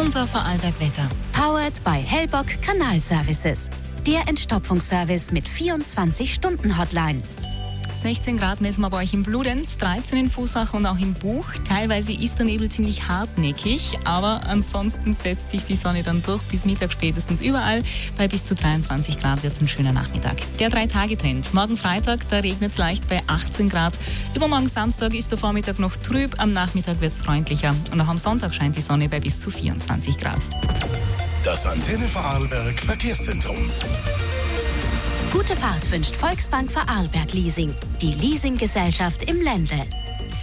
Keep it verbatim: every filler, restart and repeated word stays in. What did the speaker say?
Unser Vorarlberg-Wetter. Powered by Hellbock Kanalservices. Der Entstopfungsservice mit vierundzwanzig-Stunden-Hotline. sechzehn Grad messen wir bei euch in Bludenz, dreizehn in Vusach und auch im Buch. Teilweise ist der Nebel ziemlich hartnäckig, aber ansonsten setzt sich die Sonne dann durch bis Mittag spätestens überall. Bei bis zu dreiundzwanzig Grad wird es ein schöner Nachmittag. Der Drei-Tage-Trend. Morgen Freitag, da regnet es leicht bei achtzehn Grad. Übermorgen Samstag ist der Vormittag noch trüb, am Nachmittag wird es freundlicher. Und auch am Sonntag scheint die Sonne bei bis zu vierundzwanzig Grad. Das Antenne Vorarlberg Verkehrszentrum. Gute Fahrt wünscht Volksbank Vorarlberg Leasing, die Leasinggesellschaft im Ländle.